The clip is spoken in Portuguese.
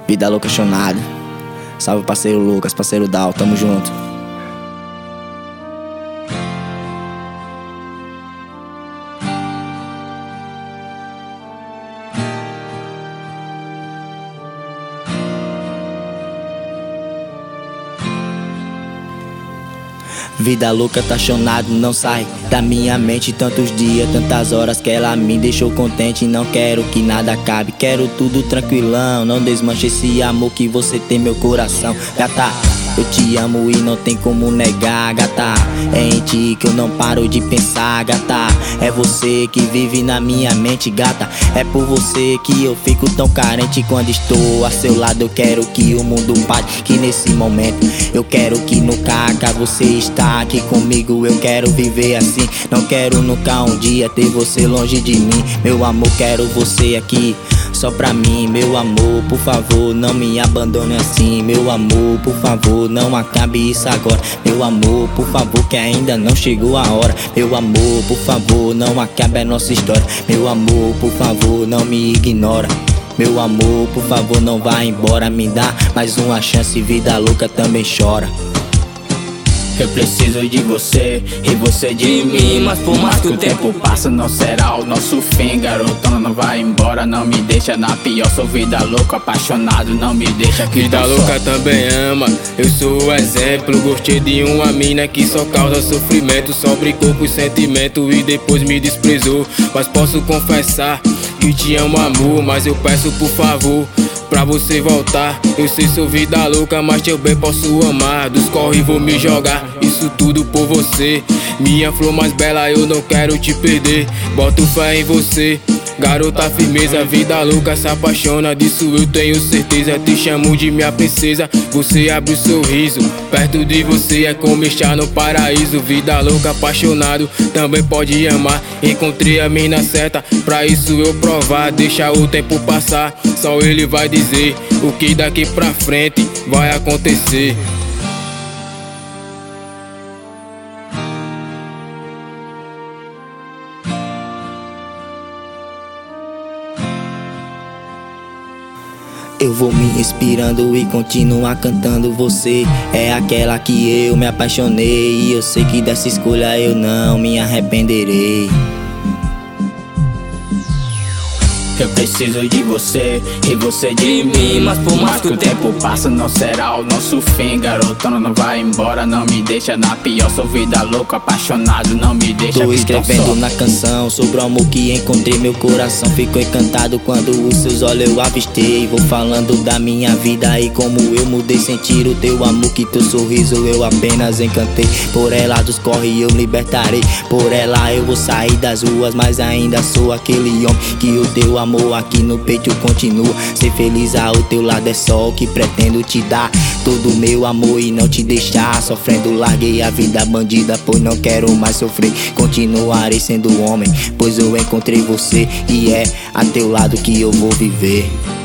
Vida louca chonada. Salve parceiro Lucas, parceiro Dal, tamo junto. Vida louca, tá chonado, não sai da minha mente. Tantos dias, tantas horas que ela me deixou contente. Não quero que nada acabe, quero tudo tranquilão. Não desmanche esse amor que você tem meu coração. Gata, eu te amo e não tem como negar, gata. É em ti que eu não paro de pensar, gata. É você que vive na minha mente, gata. É por você que eu fico tão carente. Quando estou a seu lado eu quero que o mundo pare. Que nesse momento eu quero que nunca acabe. Você está aqui comigo, eu quero viver assim. Não quero nunca um dia ter você longe de mim. Meu amor, quero você aqui só pra mim. Meu amor, por favor, não me abandone assim. Meu amor, por favor, não acabe isso agora. Meu amor, por favor, que ainda não chegou a hora. Meu amor, por favor, não acabe a nossa história. Meu amor, por favor, não me ignora. Meu amor, por favor, não vá embora. Me dá mais uma chance, vida louca também chora. Eu preciso de você e você de mim. Mas por mais que o tempo passa, não será o nosso fim. Garotona, não vai embora, não me deixa na pior. Sou vida louca, apaixonado, não me deixa aqui. Vida louca também ama, eu sou o exemplo. Gostei de uma mina que só causa sofrimento. Só brincou com sentimento e depois me desprezou. Mas posso confessar que te amo, amor. Mas eu peço por favor pra você voltar. Eu sei sou vida louca, mas teu bem posso amar. Dos corre vou me jogar, isso tudo por você. Minha flor mais bela, eu não quero te perder. Boto fé em você, garota firmeza. Vida louca se apaixona, disso eu tenho certeza. Te chamo de minha princesa, você abre o sorriso. Perto de você é como estar no paraíso. Vida louca, apaixonado, também pode amar. Encontrei a mina certa, pra isso eu provar. Deixa o tempo passar, só ele vai dizer o que daqui pra frente vai acontecer. Eu vou me inspirando e continuar cantando. Você é aquela que eu me apaixonei. E eu sei que dessa escolha eu não me arrependerei. Eu preciso de você e você de mim. Mas por mais que o tempo passa, não será o nosso fim. Garotona, não vai embora, não me deixa na pior. Sou vida louca, apaixonado, não me deixa. Tô escrevendo na canção sobre o amor que encontrei. Meu coração ficou encantado quando os seus olhos eu avistei. Vou falando da minha vida e como eu mudei. Sentir o teu amor, que teu sorriso eu apenas encantei. Por ela dos corre eu me libertarei. Por ela eu vou sair das ruas, mas ainda sou aquele homem que o teu amor aqui no peito continua. Ser feliz ao teu lado é só o que pretendo te dar. Todo meu amor e não te deixar sofrendo. Larguei a vida bandida, pois não quero mais sofrer. Continuarei sendo homem, pois eu encontrei você. E é a teu lado que eu vou viver.